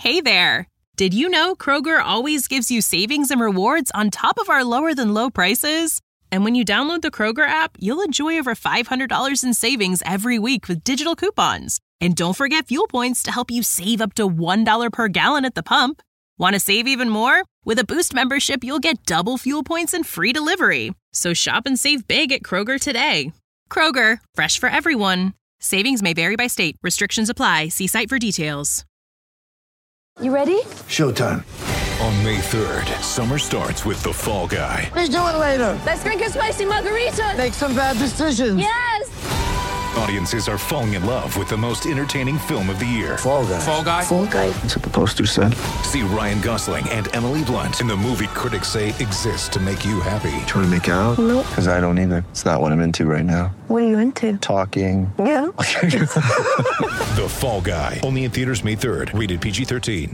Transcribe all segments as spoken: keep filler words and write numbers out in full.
Hey there! Did you know Kroger always gives you savings and rewards on top of our lower-than-low prices? And when you download the Kroger app, you'll enjoy over five hundred dollars in savings every week with digital coupons. And don't forget fuel points to help you save up to one dollar per gallon at the pump. Want to save even more? With a Boost membership, you'll get double fuel points and free delivery. So shop and save big at Kroger today. Kroger, fresh for everyone. Savings may vary by state. Restrictions apply. See site for details. You ready? Showtime. On May third, summer starts with The Fall Guy. Let's do it later. Let's drink a spicy margarita. Make some bad decisions. Yes! Audiences are falling in love with the most entertaining film of the year. Fall Guy. Fall Guy? Fall Guy. That's what the poster said. See Ryan Gosling and Emily Blunt in the movie critics say exists to make you happy. Trying to make it out? Nope. Because I don't either. It's not what I'm into right now. What are you into? Talking. Yeah. The Fall Guy. Only in theaters May third. Rated P G thirteen.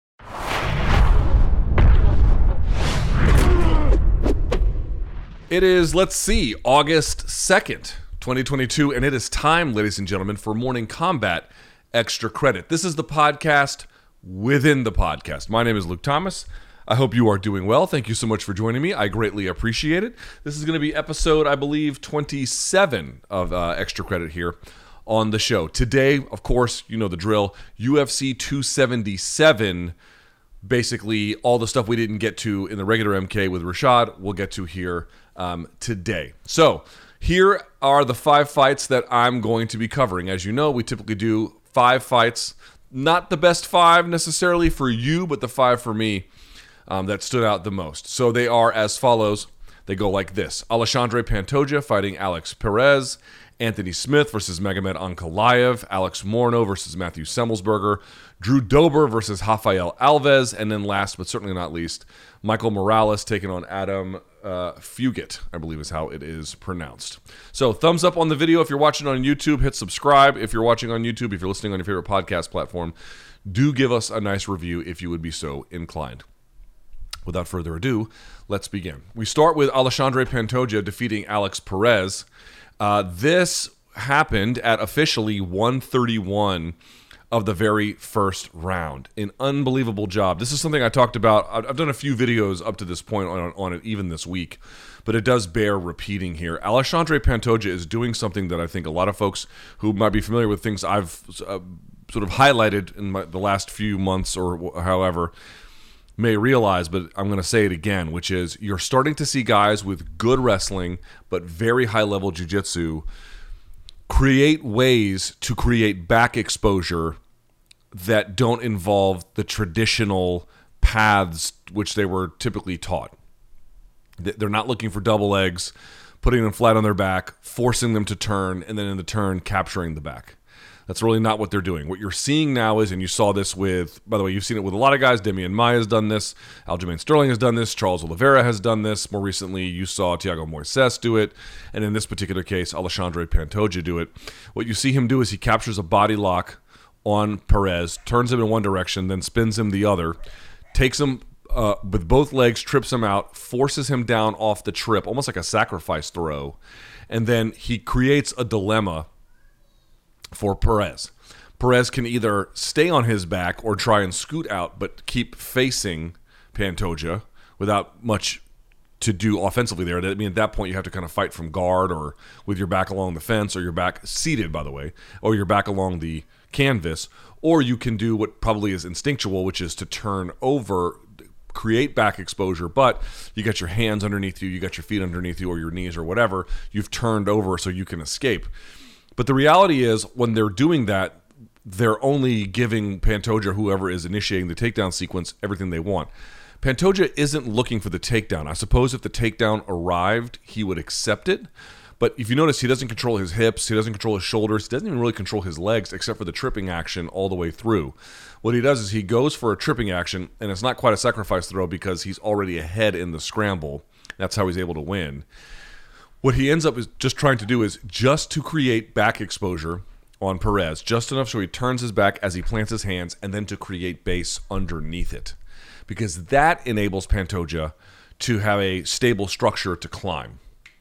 It is, let's see, August second, twenty twenty-two, and it is time, ladies and gentlemen, for Morning Kombat Extra Credit. This is the podcast within the podcast. My name is Luke Thomas. I hope you are doing well. Thank you so much for joining me. I greatly appreciate it. This is going to be episode, I believe, twenty-seven of uh, Extra Credit here on the show. Today, of course, you know the drill, U F C two seventy-seven. Basically, all the stuff we didn't get to in the regular M K with Rashad, we'll get to here um, today. So, here are the five fights that I'm going to be covering. As you know, we typically do five fights. Not the best five necessarily for you, but the five for me um, that stood out the most. So, they are as follows. They go like this. Alexandre Pantoja fighting Alex Perez. Anthony Smith versus Magomed Ankalaev, Alex Morneau versus Matthew Semmelsberger, Drew Dober versus Rafael Alves, and then last but certainly not least, Michael Morales taking on Adam uh, Fugit, I believe is how it is pronounced. So thumbs up on the video if you're watching on YouTube, hit subscribe if you're watching on YouTube, if you're listening on your favorite podcast platform, do give us a nice review if you would be so inclined. Without further ado, let's begin. We start with Alexandre Pantoja defeating Alex Perez. Uh, this happened at officially one thirty-one of the very first round. An unbelievable job. This is something I talked about. I've done a few videos up to this point on, on it even this week, but it does bear repeating here. Alexandre Pantoja is doing something that I think a lot of folks who might be familiar with things I've uh, sort of highlighted in my, the last few months or however may realize, but I'm going to say it again, which is you're starting to see guys with good wrestling but very high-level jiu-jitsu create ways to create back exposure that don't involve the traditional paths which they were typically taught. They're not looking for double legs, putting them flat on their back, forcing them to turn, and then in the turn capturing the back. That's really not what they're doing. What you're seeing now is, and you saw this with, by the way, you've seen it with a lot of guys. Demian Maia has done this. Aljamain Sterling has done this. Charles Oliveira has done this. More recently, you saw Thiago Moises do it. And in this particular case, Alexandre Pantoja do it. What you see him do is he captures a body lock on Perez, turns him in one direction, then spins him the other, takes him uh, with both legs, trips him out, forces him down off the trip, almost like a sacrifice throw. And then he creates a dilemma for Perez. Perez can either stay on his back or try and scoot out, but keep facing Pantoja without much to do offensively there. I mean, at that point, you have to kind of fight from guard or with your back along the fence, or your back seated, by the way, or your back along the canvas, or you can do what probably is instinctual, which is to turn over, create back exposure, but you got your hands underneath you, you got your feet underneath you, or your knees or whatever, you've turned over so you can escape. But the reality is, when they're doing that, they're only giving Pantoja, whoever is initiating the takedown sequence, everything they want. Pantoja isn't looking for the takedown. I suppose if the takedown arrived, he would accept it. But if you notice, he doesn't control his hips, he doesn't control his shoulders, he doesn't even really control his legs, except for the tripping action all the way through. What he does is he goes for a tripping action, and it's not quite a sacrifice throw because he's already ahead in the scramble. That's how he's able to win. What he ends up is just trying to do is just to create back exposure on Perez, just enough so he turns his back as he plants his hands, and then to create base underneath it. Because that enables Pantoja to have a stable structure to climb.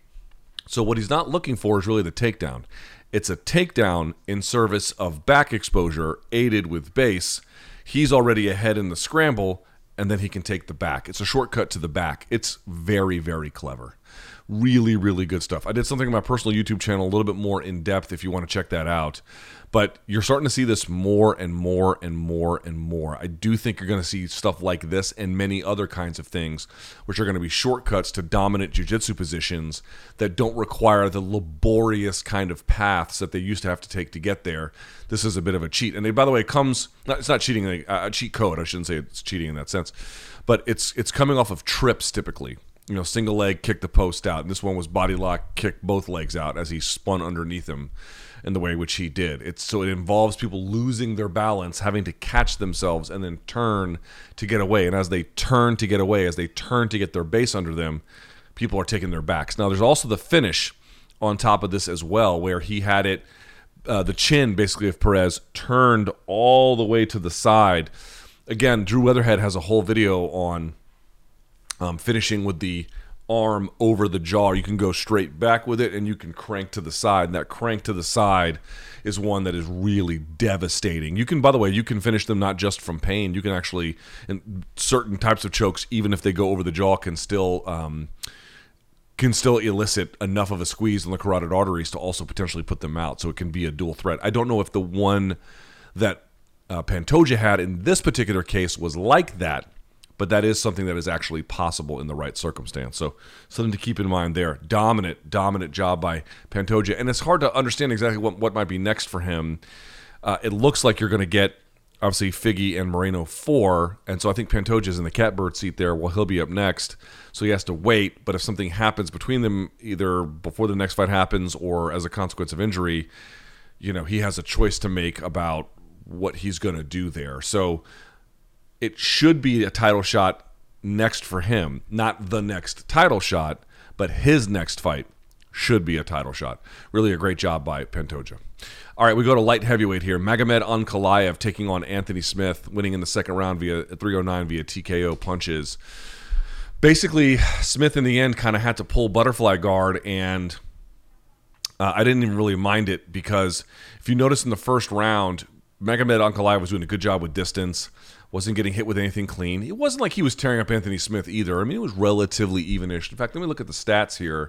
So what he's not looking for is really the takedown. It's a takedown in service of back exposure aided with base. he's already ahead in the scramble, and then he can take the back. It's a shortcut to the back. It's very, very clever. Really, really good stuff. I did something on my personal YouTube channel a little bit more in depth if you want to check that out. But you're starting to see this more and more and more and more. I do think you're going to see stuff like this and many other kinds of things, which are going to be shortcuts to dominant jiu-jitsu positions that don't require the laborious kind of paths that they used to have to take to get there. This is a bit of a cheat. And it, by the way, it comes, not, it's not cheating, a, a cheat code. I shouldn't say it's cheating in that sense. But it's it's coming off of trips typically. You know, single leg, kick the post out. And this one was body lock, kick both legs out as he spun underneath him in the way which he did. It's so it involves people losing their balance, having to catch themselves and then turn to get away. And as they turn to get away, as they turn to get their base under them, people are taking their backs. Now, there's also the finish on top of this as well, where he had it, uh, the chin basically of Perez turned all the way to the side. Again, Drew Weatherhead has a whole video on Um, finishing with the arm over the jaw. You can go straight back with it, and you can crank to the side. And that crank to the side is one that is really devastating. You can, by the way, you can finish them not just from pain. You can actually, in certain types of chokes, even if they go over the jaw, can still um, can still elicit enough of a squeeze in the carotid arteries to also potentially put them out. So it can be a dual threat. I don't know if the one that uh, Pantoja had in this particular case was like that, but that is something that is actually possible in the right circumstance. So something to keep in mind there. Dominant, dominant job by Pantoja. And it's hard to understand exactly what, what might be next for him. Uh, it looks like you're going to get, obviously, Figgy and Moreno four. And so I think Pantoja's in the catbird seat there. Well, he'll be up next. So he has to wait. But if something happens between them, either before the next fight happens or as a consequence of injury, you know, he has a choice to make about what he's going to do there. So it should be a title shot next for him. Not the next title shot, but his next fight should be a title shot. Really a great job by Pantoja. All right, we go to light heavyweight here. Magomed Ankalaev taking on Anthony Smith, winning in the second round via three oh nine via T K O punches. Basically, Smith in the end kind of had to pull butterfly guard, and uh, I didn't even really mind it because if you notice in the first round, Magomed Ankalaev was doing a good job with distance. Wasn't getting hit with anything clean. It wasn't like he was tearing up Anthony Smith either. I mean, it was relatively evenish. In fact, let me look at the stats here.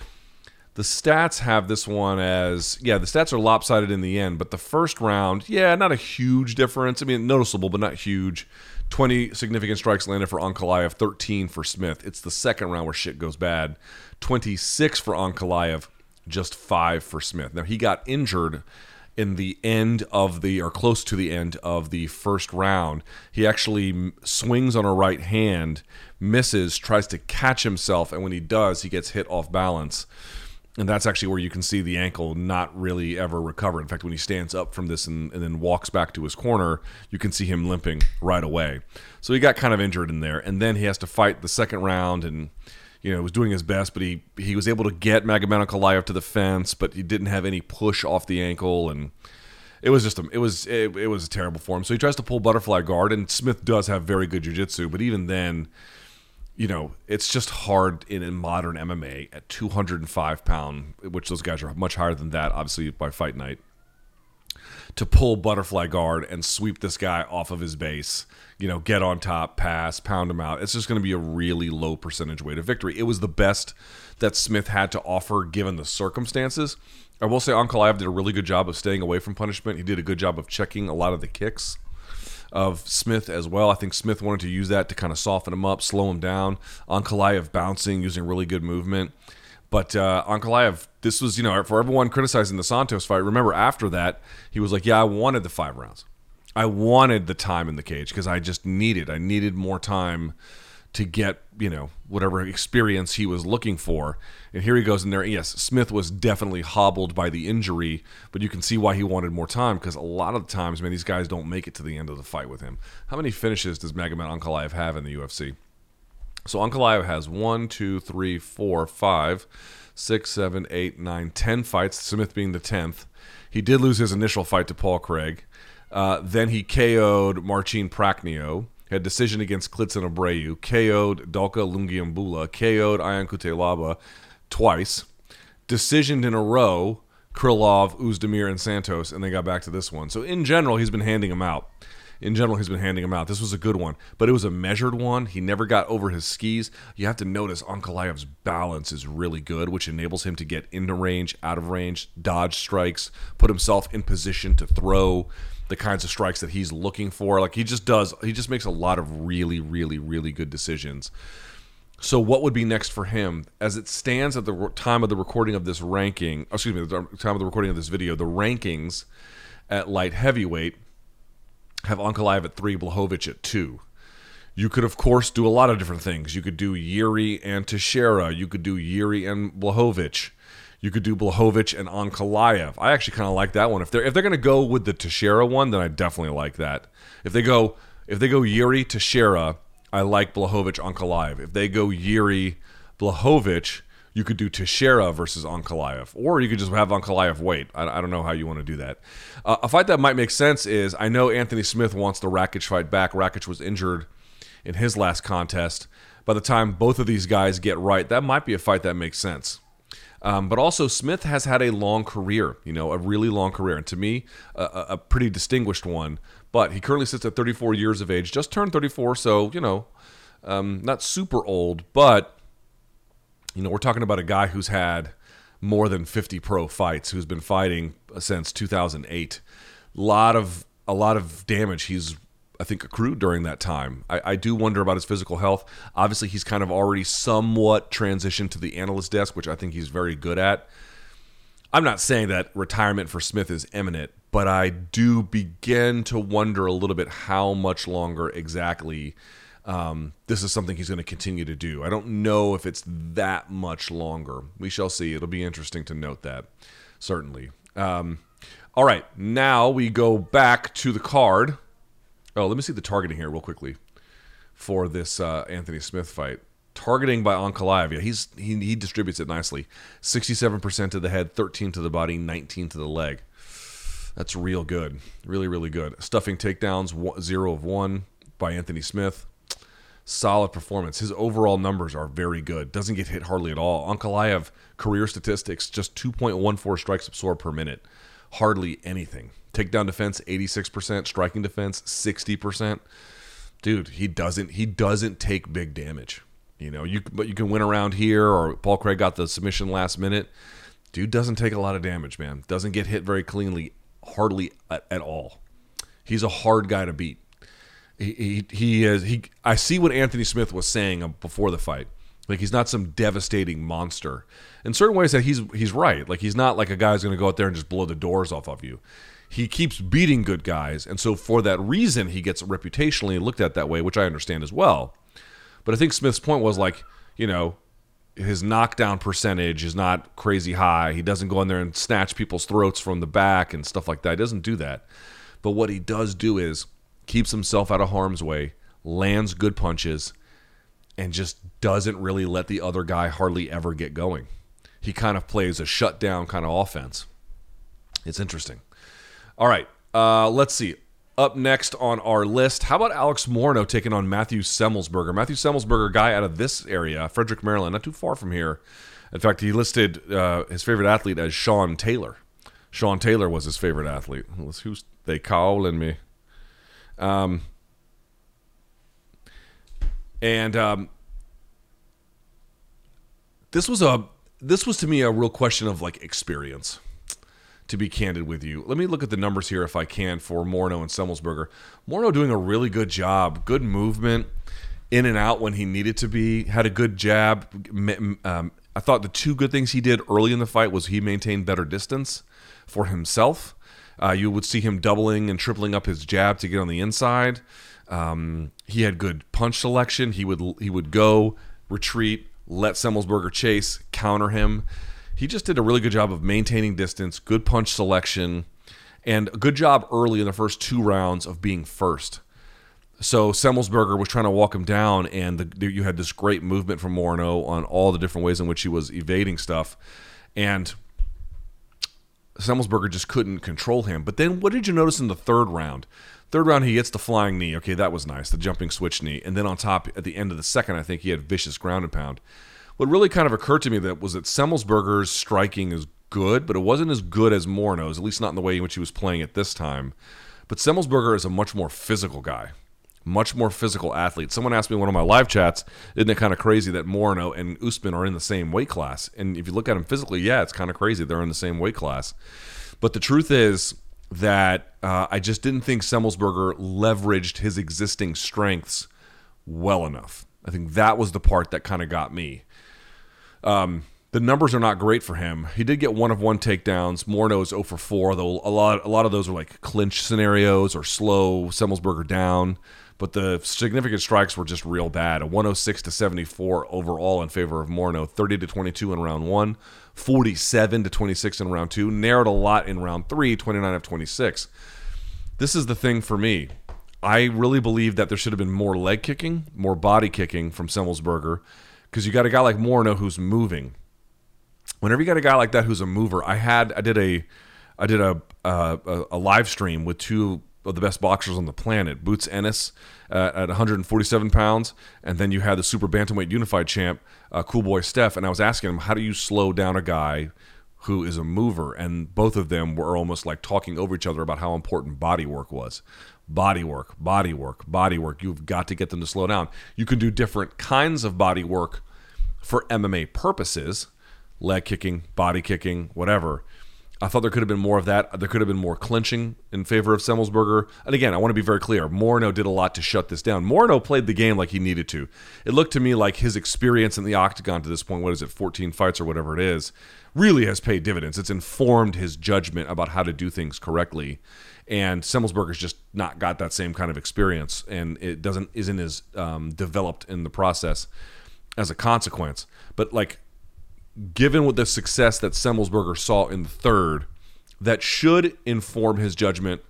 The stats have this one as, yeah, the stats are lopsided in the end, but the first round, yeah, not a huge difference. I mean, noticeable, but not huge. twenty significant strikes landed for Ankalaev, thirteen for Smith. It's the second round where shit goes bad. twenty-six for Ankalaev, just five for Smith. Now, he got injured in the end of the, or close to the end of the first round. He actually swings on a right hand, misses, tries to catch himself, and when he does, he gets hit off balance. And that's actually where you can see the ankle not really ever recover. In fact, when he stands up from this and, and then walks back to his corner, you can see him limping right away. So he got kind of injured in there. And then he has to fight the second round, and you know, was doing his best, but he, he was able to get Magomed Ankalaev to the fence, but he didn't have any push off the ankle, and it was just a, it was it, it was terrible for him. So he tries to pull butterfly guard, and Smith does have very good jiu-jitsu, but even then, you know, it's just hard in, in modern M M A at two hundred five pound, which those guys are much higher than that, obviously by fight night, to pull butterfly guard and sweep this guy off of his base, you know, get on top, pass, pound him out. It's just going to be a really low percentage way to victory. It was the best that Smith had to offer given the circumstances. I will say Ankalaev did a really good job of staying away from punishment. He did a good job of checking a lot of the kicks of Smith as well. I think Smith wanted to use that to kind of soften him up, slow him down. Ankalaev bouncing, using really good movement. But uh, Ankalaev, this was, you know, for everyone criticizing the Santos fight, remember after that, he was like, yeah, I wanted the five rounds. I wanted the time in the cage because I just needed, I needed more time to get, you know, whatever experience he was looking for. And here he goes in there. Yes, Smith was definitely hobbled by the injury, but you can see why he wanted more time because a lot of the times, man, these guys don't make it to the end of the fight with him. How many finishes does Magomed Ankalaev have in the U F C? So Ankalaev has one, two, three, four, five, six, seven, eight, nine, ten fights, Smith being the tenth. He did lose his initial fight to Paul Craig. Uh, then he K O'd Marcin Prachnio, had decision against Klidson Abreu, K O'd Dalka Lungiambula, K O'd Ion Cutelaba twice, decisioned in a row Krylov, Uzdemir, and Santos, and they got back to this one. So in general, he's been handing them out. in general he's been handing them out. This was a good one, but it was a measured one. He never got over his skis. You have to notice Ankalaev's balance is really good, which enables him to get into range, out of range, dodge strikes, put himself in position to throw the kinds of strikes that he's looking for. Like he just does, he just makes a lot of really, really, really good decisions. So what would be next for him? As it stands at the time of the recording of this ranking, excuse me, the time of the recording of this video, the rankings at light heavyweight have Ankalaev at three, Blachowicz at two. You could, of course, do a lot of different things. You could do Yuri and Teixeira. You could do Yuri and Blachowicz. You could do Blachowicz and Ankalaev. I actually kind of like that one. If they're if they're going to go with the Teixeira one, then I definitely like that. If they go if they go Yuri Teixeira, I like Blachowicz Ankalaev. If they go Yuri Blachowicz, you could do Teixeira versus Ankalaev, or you could just have Ankalaev wait. I, I don't know how you want to do that. Uh, a fight that might make sense is, I know Anthony Smith wants the Rakic fight back. Rakic was injured in his last contest. By the time both of these guys get right, that might be a fight that makes sense. Um, but also, Smith has had a long career, you know, a really long career, and to me, a, a pretty distinguished one. But he currently sits at thirty-four years of age, just turned thirty-four, so, you know, um, not super old, but you know, we're talking about a guy who's had more than fifty pro fights, who's been fighting since two thousand eight. A lot of a lot of damage he's, I think, accrued during that time. I, I do wonder about his physical health. Obviously, he's kind of already somewhat transitioned to the analyst desk, which I think he's very good at. I'm not saying that retirement for Smith is imminent, but I do begin to wonder a little bit how much longer exactly Um, this is something he's going to continue to do. I don't know if it's that much longer. We shall see. It'll be interesting to note that, certainly. Um, all right, now we go back to the card. Oh, let me see the targeting here real quickly for this uh, Anthony Smith fight. Targeting by Ankalaev, yeah, he's he, he distributes it nicely. sixty-seven percent to the head, thirteen to the body, nineteen to the leg. That's real good. Really, really good. Stuffing takedowns, one, zero of one by Anthony Smith. Solid performance. His overall numbers are very good. Doesn't get hit hardly at all. Ankalaev, career statistics, just two point one four strikes absorbed per minute. Hardly anything. Takedown defense, eighty-six percent. Striking defense, sixty percent. Dude, he doesn't he doesn't take big damage. You know, you but you can win around here, or Paul Craig got the submission last minute. Dude doesn't take a lot of damage, man. Doesn't get hit very cleanly, hardly at, at all. He's a hard guy to beat. He, he he is he. I see what Anthony Smith was saying before the fight. Like, he's not some devastating monster. In certain ways, that he's he's right. Like, he's not like a guy who's going to go out there and just blow the doors off of you. He keeps beating good guys, and so for that reason, he gets reputationally looked at that way, which I understand as well. But I think Smith's point was, like, you know, his knockdown percentage is not crazy high. He doesn't go in there and snatch people's throats from the back and stuff like that. He doesn't do that. But what he does do is keeps himself out of harm's way, lands good punches, and just doesn't really let the other guy hardly ever get going. He kind of plays a shutdown kind of offense. It's interesting. All right, uh, let's see. Up next on our list, how about Alex Morneau taking on Matthew Semmelsberger? Matthew Semmelsberger, guy out of this area, Frederick, Maryland, not too far from here. In fact, he listed uh, his favorite athlete as Sean Taylor. Sean Taylor was his favorite athlete. Who's they calling me? Um, and um, this was a this was to me a real question of, like, experience. To be candid with you, let me look at the numbers here if I can for Morneau and Semmelsberger. Morneau doing a really good job, good movement, in and out when he needed to be. Had a good jab. Um, I thought the two good things he did early in the fight was he maintained better distance for himself. Uh, you would see him doubling and tripling up his jab to get on the inside. Um, he had good punch selection. He would he would go, retreat, let Semmelsberger chase, counter him. He just did a really good job of maintaining distance, good punch selection, and a good job early in the first two rounds of being first. So Semmelsberger was trying to walk him down, and the, you had this great movement from Morneau on all the different ways in which he was evading stuff. And Semmelsberger just couldn't control him. But then what did you notice in the third round? Third round, he hits the flying knee. Okay, that was nice, the jumping switch knee. And then on top, at the end of the second, I think he had vicious ground and pound. What really kind of occurred to me that was that Semmelsberger's striking is good, but it wasn't as good as Morneau's, at least not in the way in which he was playing it this time. But Semmelsberger is a much more physical guy, much more physical athlete. Someone asked me in one of my live chats, isn't it kind of crazy that Moreno and Usman are in the same weight class? And if you look at them physically, yeah, it's kind of crazy they're in the same weight class. But the truth is that uh, I just didn't think Semmelsberger leveraged his existing strengths well enough. I think that was the part that kind of got me. Um, the numbers are not great for him. He did get one of one takedowns. Moreno is zero for four, though a lot, a lot of those were like clinch scenarios or slow Semmelsberger down. But the significant strikes were just real bad. A one oh six to seventy-four overall in favor of Moreno, thirty to twenty-two in round one, forty-seven to twenty-six in round two, narrowed a lot in round three, twenty-nine of twenty-six. This is the thing for me. I really believe that there should have been more leg kicking, more body kicking from Semmelsberger, because you got a guy like Moreno who's moving. Whenever you got a guy like that who's a mover, I had I did a I did a a, a live stream with two of the best boxers on the planet, Boots Ennis uh, at one hundred forty-seven pounds, and then you had the super bantamweight unified champ, uh, Cool Boy Steph, and I was asking him, how do you slow down a guy who is a mover? And both of them were almost like talking over each other about how important body work was. Body work, body work, body work. You've got to get them to slow down. You can do different kinds of body work for M M A purposes, leg kicking, body kicking, whatever. I thought there could have been more of that. There could have been more clinching in favor of Semmelsberger. And again, I want to be very clear. Moreno did a lot to shut this down. Moreno played the game like he needed to. It looked to me like his experience in the octagon to this point, what is it, fourteen fights or whatever it is, really has paid dividends. It's informed his judgment about how to do things correctly. And Semmelsberger's just not got that same kind of experience, and it doesn't isn't as um, developed in the process as a consequence. But like, given what the success that Semmelsberger saw in the third, that should inform his judgment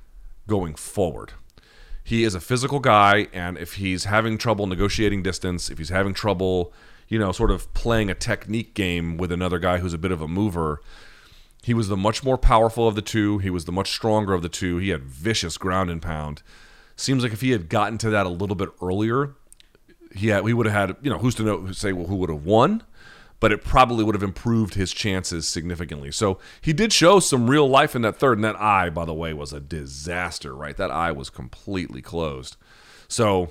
going forward. He is a physical guy, and if he's having trouble negotiating distance, if he's having trouble, you know, sort of playing a technique game with another guy who's a bit of a mover, he was the much more powerful of the two. He was the much stronger of the two. He had vicious ground and pound. Seems like if he had gotten to that a little bit earlier, he had, we would have had, you know, who's to know, say, well, who would have won? But it probably would have improved his chances significantly. So he did show some real life in that third. And that eye, by the way, was a disaster, right? That eye was completely closed. So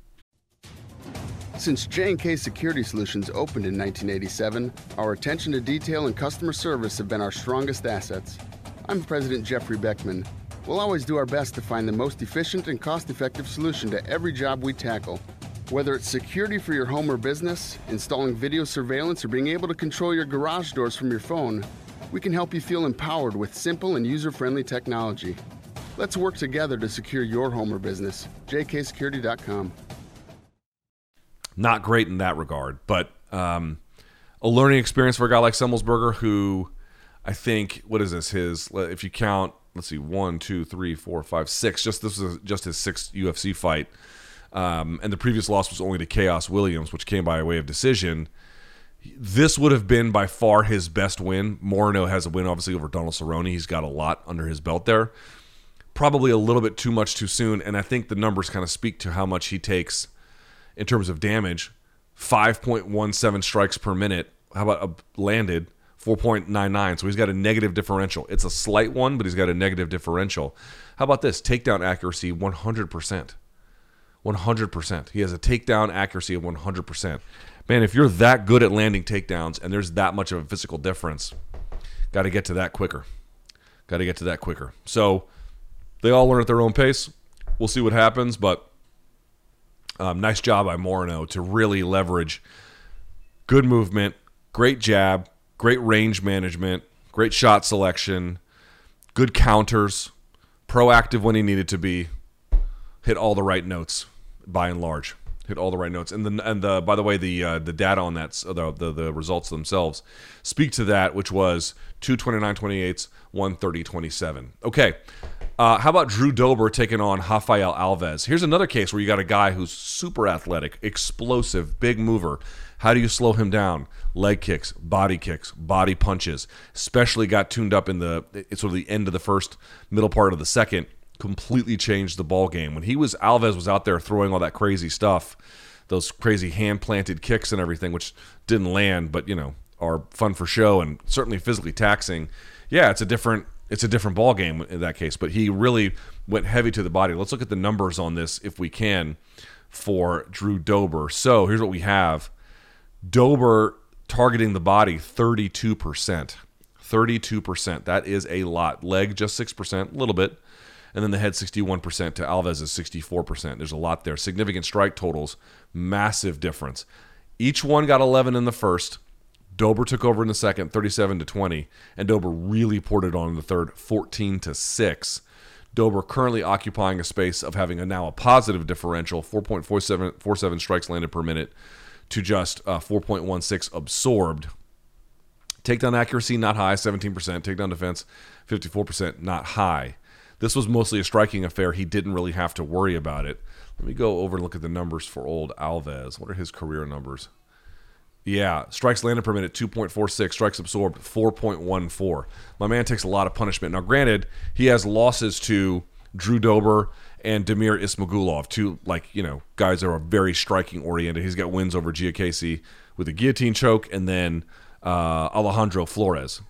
since J and K Security Solutions opened in nineteen eighty-seven, our attention to detail and customer service have been our strongest assets. I'm President Jeffrey Beckman. We'll always do our best to find the most efficient and cost-effective solution to every job we tackle. Whether it's security for your home or business, installing video surveillance, or being able to control your garage doors from your phone, we can help you feel empowered with simple and user-friendly technology. Let's work together to secure your home or business. J K security dot com. Not great in that regard, but um, a learning experience for a guy like Semmelsberger, who I think, what is this, his, if you count, let's see, one, two, three, four, five, six, just this was just his sixth U F C fight. Um, and the previous loss was only to Chaos Williams, which came by way of decision. This would have been by far his best win. Moreno has a win, obviously, over Donald Cerrone. He's got a lot under his belt there. Probably a little bit too much too soon, and I think the numbers kind of speak to how much he takes in terms of damage. five point one seven strikes per minute. How about a landed? four point nine nine. So he's got a negative differential. It's a slight one, but he's got a negative differential. How about this? Takedown accuracy, one hundred percent. one hundred percent. He has a takedown accuracy of one hundred percent. Man, if you're that good at landing takedowns and there's that much of a physical difference, got to get to that quicker. Got to get to that quicker. So they all learn at their own pace. We'll see what happens, but um, nice job by Moreno to really leverage good movement, great jab, great range management, great shot selection, good counters, proactive when he needed to be, hit all the right notes by and large. Hit all the right notes, and the and the by the way, the uh, the data on that, the, the the results themselves speak to that, which was two twenty-nine twenty-eight, one thirty twenty-seven. Okay, uh, how about Drew Dober taking on Rafael Alves? Here's another case where you got a guy who's super athletic, explosive, big mover. How do you slow him down? Leg kicks, body kicks, body punches. Especially got tuned up in the it's sort of the end of the first, middle part of the second. Completely changed the ball game. When he was Alves was out there throwing all that crazy stuff, those crazy hand-planted kicks and everything, which didn't land, but you know, are fun for show and certainly physically taxing. Yeah, it's a different it's a different ball game in that case. But he really went heavy to the body. Let's look at the numbers on this if we can for Drew Dober. So here's what we have. Dober targeting the body thirty-two percent. thirty-two percent. That is a lot. Leg just six percent, a little bit. And then the head sixty-one percent to Alves's sixty-four percent. There's a lot there. Significant strike totals. Massive difference. Each one got eleven in the first. Dober took over in the second, thirty-seven to twenty. And Dober really poured it on in the third, fourteen to six. Dober currently occupying a space of having a now a positive differential, four point four seven, four seven strikes landed per minute to just uh, four point one six absorbed. Takedown accuracy, not high, seventeen percent. Takedown defense, fifty-four percent, not high. This was mostly a striking affair. He didn't really have to worry about it. Let me go over and look at the numbers for old Alves. What are his career numbers? Yeah, strikes landed per minute, two point four six. Strikes absorbed, four point one four. My man takes a lot of punishment. Now, granted, he has losses to Drew Dober and Damir Ismagulov, two, like, you know, guys that are very striking-oriented. He's got wins over Giacchesi with a guillotine choke, and then uh, Alejandro Flores,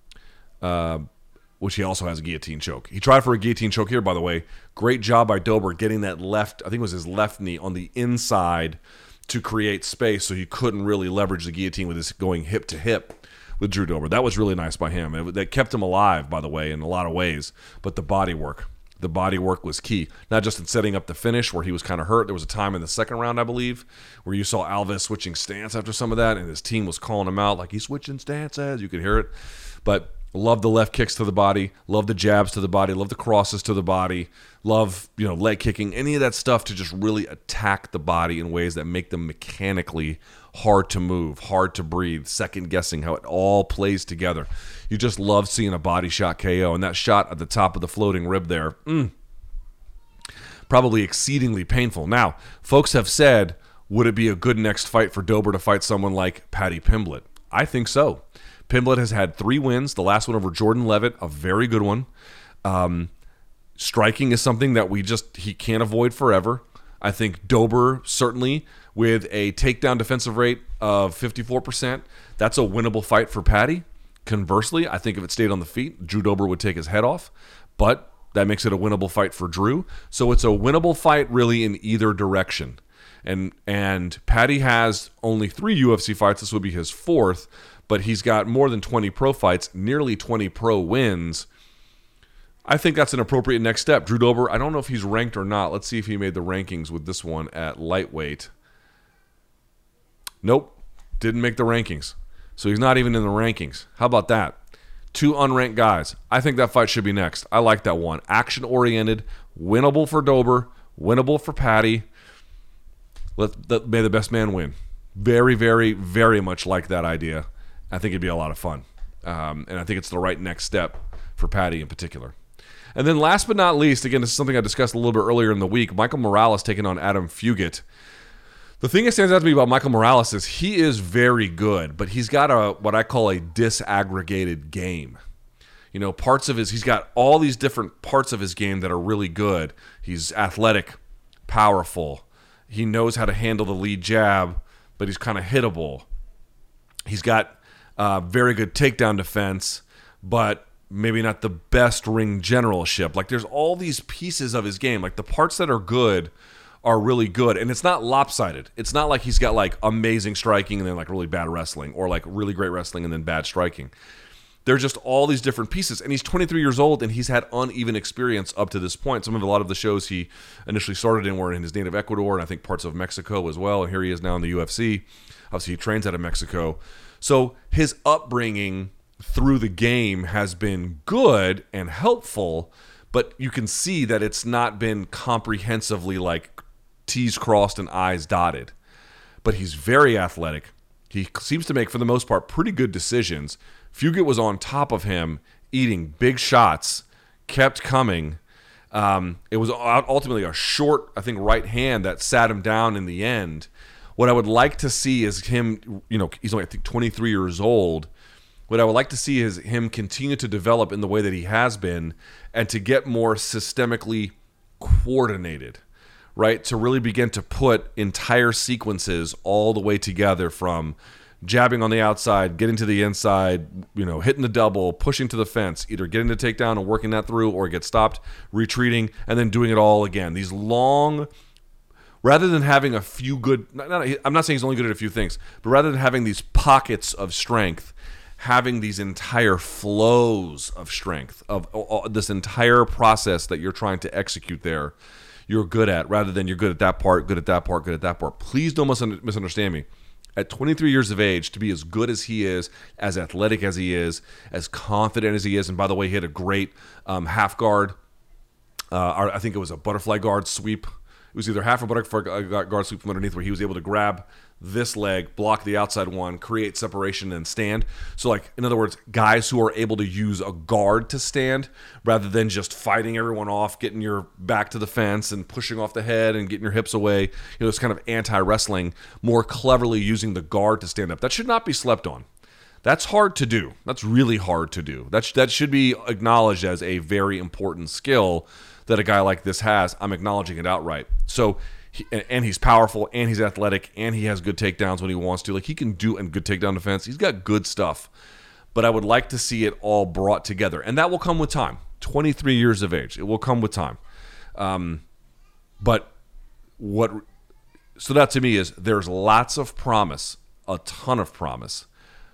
uh, which he also has a guillotine choke. He tried for a guillotine choke here, by the way. Great job by Dober getting that left, I think it was his left knee, on the inside to create space so he couldn't really leverage the guillotine with his going hip to hip with Drew Dober. That was really nice by him. It, that kept him alive, by the way, in a lot of ways. But the body work. The body work was key. Not just in setting up the finish where he was kind of hurt. There was a time in the second round, I believe, where you saw Alves switching stance after some of that, and his team was calling him out like he's switching stances. You could hear it. But love the left kicks to the body. Love the jabs to the body. Love the crosses to the body. Love, you know, leg kicking. Any of that stuff to just really attack the body in ways that make them mechanically hard to move, hard to breathe, second guessing how it all plays together. You just love seeing a body shot K O. And that shot at the top of the floating rib there, mm, probably exceedingly painful. Now, folks have said, would it be a good next fight for Dober to fight someone like Paddy Pimblett? I think so. Pimblett has had three wins. The last one over Jordan Levitt, a very good one. Um, striking is something that we just, he can't avoid forever. I think Dober, certainly, with a takedown defensive rate of fifty-four percent, that's a winnable fight for Paddy. Conversely, I think if it stayed on the feet, Drew Dober would take his head off. But that makes it a winnable fight for Drew. So it's a winnable fight really in either direction. And and Paddy has only three U F C fights. This would be his fourth. But he's got more than twenty pro fights, nearly twenty pro wins. I think that's an appropriate next step. Drew Dober, I don't know if he's ranked or not. Let's see if he made the rankings with this one at lightweight. Nope, didn't make the rankings. So he's not even in the rankings. How about that? Two unranked guys. I think that fight should be next. I like that one. Action-oriented, winnable for Dober, winnable for Paddy. Let, let, may the best man win. Very, very, very much like that idea. I think it'd be a lot of fun. Um, and I think it's the right next step for Paddy in particular. And then last but not least, again, this is something I discussed a little bit earlier in the week, Michael Morales taking on Adam Fugit. The thing that stands out to me about Michael Morales is he is very good, but he's got a what I call a disaggregated game. You know, parts of his, he's got all these different parts of his game that are really good. He's athletic, powerful. He knows how to handle the lead jab, but he's kind of hittable. He's got uh, very good takedown defense, but maybe not the best ring generalship. Like, there's all these pieces of his game. Like, the parts that are good are really good, and it's not lopsided. It's not like he's got, like, amazing striking and then, like, really bad wrestling, or, like, really great wrestling and then bad striking. There's just all these different pieces, and he's twenty-three years old, and he's had uneven experience up to this point. Some of a lot of the shows he initially started in were in his native Ecuador, and I think parts of Mexico as well, and here he is now in the U F C. Obviously, he trains out of Mexico. So his upbringing through the game has been good and helpful, but you can see that it's not been comprehensively like T's crossed and I's dotted. But he's very athletic. He seems to make, for the most part, pretty good decisions. Fugit was on top of him, eating big shots, kept coming. Um, it was ultimately a short, I think, right hand that sat him down in the end. What I would like to see is him, you know, he's only, I think, twenty-three years old. What I would like to see is him continue to develop in the way that he has been and to get more systemically coordinated, right? To really begin to put entire sequences all the way together from jabbing on the outside, getting to the inside, you know, hitting the double, pushing to the fence, either getting the takedown and working that through or get stopped, retreating, and then doing it all again. These long, rather than having a few good, not, not, I'm not saying he's only good at a few things, but rather than having these pockets of strength, having these entire flows of strength, of uh, this entire process that you're trying to execute there, you're good at, rather than you're good at that part, good at that part, good at that part. Please don't mis- misunderstand me. At twenty-three years of age, to be as good as he is, as athletic as he is, as confident as he is, and by the way, he had a great um, half guard. Uh, I think it was a butterfly guard sweep. It was either half or butterfly guard sweep from underneath, where he was able to grab this leg, block the outside one, create separation, and stand. So, like, in other words, guys who are able to use a guard to stand rather than just fighting everyone off, getting your back to the fence and pushing off the head and getting your hips away. You know, it's kind of anti-wrestling, more cleverly using the guard to stand up. That should not be slept on. That's hard to do. That's really hard to do. That, sh- that should be acknowledged as a very important skill that a guy like this has. I'm acknowledging it outright. So, he, and he's powerful, and he's athletic, and he has good takedowns when he wants to. Like, he can do a good takedown defense. He's got good stuff. But I would like to see it all brought together. And that will come with time. twenty-three years of age. It will come with time. Um, but what... So that to me is there's lots of promise, a ton of promise,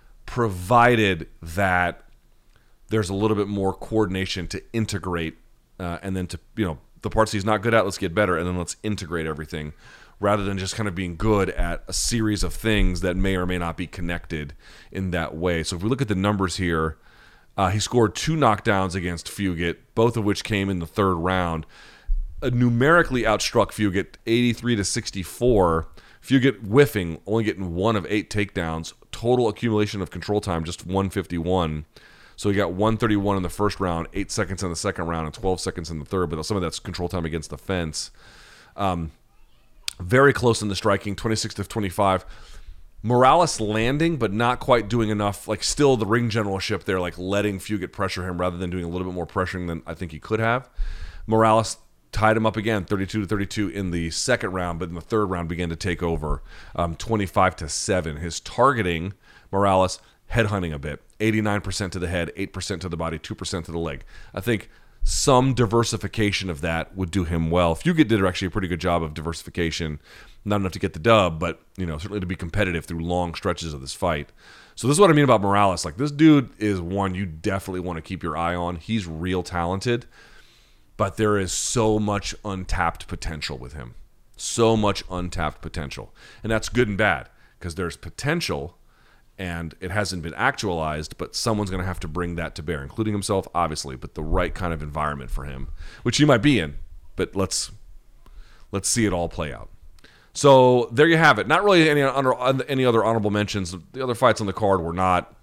provided that there's a little bit more coordination to integrate uh, and then to, you know, the parts he's not good at, let's get better, and then let's integrate everything rather than just kind of being good at a series of things that may or may not be connected in that way. So if we look at the numbers here, uh, he scored two knockdowns against Fugit, both of which came in the third round. Uh, numerically outstruck Fugit eighty-three to sixty-four. Fugit whiffing, only getting one of eight takedowns. Total accumulation of control time, just one fifty-one. So he got one thirty-one in the first round, eight seconds in the second round, and twelve seconds in the third. But some of that's control time against the fence. Um, very close in the striking, twenty-six to twenty-five. Morales landing, but not quite doing enough. Like, still the ring generalship there, like letting Fugit pressure him rather than doing a little bit more pressuring than I think he could have. Morales tied him up again, thirty-two to thirty-two in the second round, but in the third round began to take over, um, twenty-five to seven. His targeting, Morales, headhunting a bit, eighty-nine percent to the head, eight percent to the body, two percent to the leg. I think some diversification of that would do him well. Fugit did actually a pretty good job of diversification, not enough to get the dub, but, you know, certainly to be competitive through long stretches of this fight. So this is what I mean about Morales. Like, this dude is one you definitely want to keep your eye on. He's real talented, but there is so much untapped potential with him. So much untapped potential. And that's good and bad, because there's potential and it hasn't been actualized, but someone's going to have to bring that to bear, including himself, obviously, but the right kind of environment for him, which he might be in. But let's let's see it all play out. So there you have it. Not really any under, any other honorable mentions. The other fights on the card were not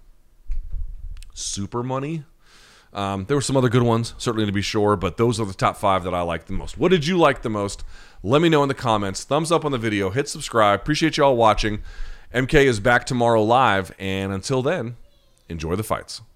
super money. Um, there were some other good ones, certainly, to be sure, but those are the top five that I liked the most. What did you like the most? Let me know in the comments. Thumbs up on the video. Hit subscribe. Appreciate you all watching. M K is back tomorrow live, and until then, enjoy the fights.